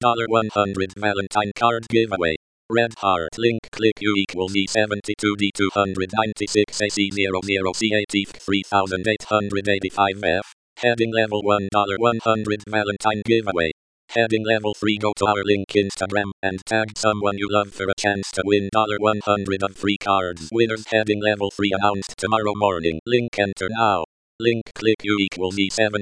$100 Valentine card giveaway. Red heart link click U equals E72D296AC00C80 3885F. Heading level $100 Valentine giveaway. Heading level 3 go to our link Instagram and tag someone you love for a chance to win $100 of free cards. Winners heading level 3 announced tomorrow morning. Link enter now. Link click U equals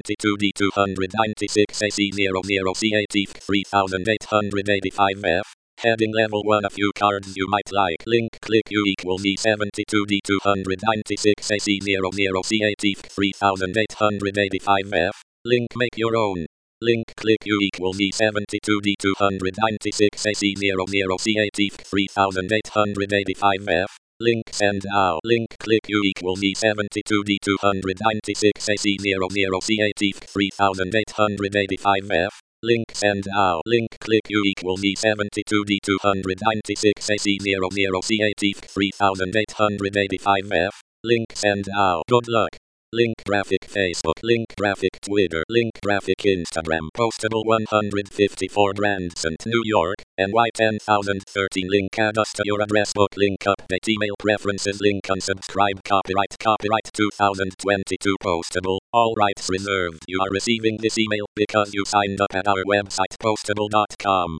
E72D296AC00C80 3885F. Heading level 1 a few cards you might like. Link click U equals E72D296AC00C80 3885F. Link make your own. Link click U equals E72D296AC00C80 3885F. Link send now. Link click U equals E72D296AC00C80 3885F. Link send now. Link click U equals E72D296AC00C80 3885F. Link send now. Good luck. Link graphic Facebook. Link graphic Twitter. Link graphic Instagram. Postable 154 Branson, New York, NY 10013. Link add us to your address book. Link update email preferences. Link unsubscribe. Copyright 2022. Postable. All rights reserved. You are receiving this email because you signed up at our website postable.com.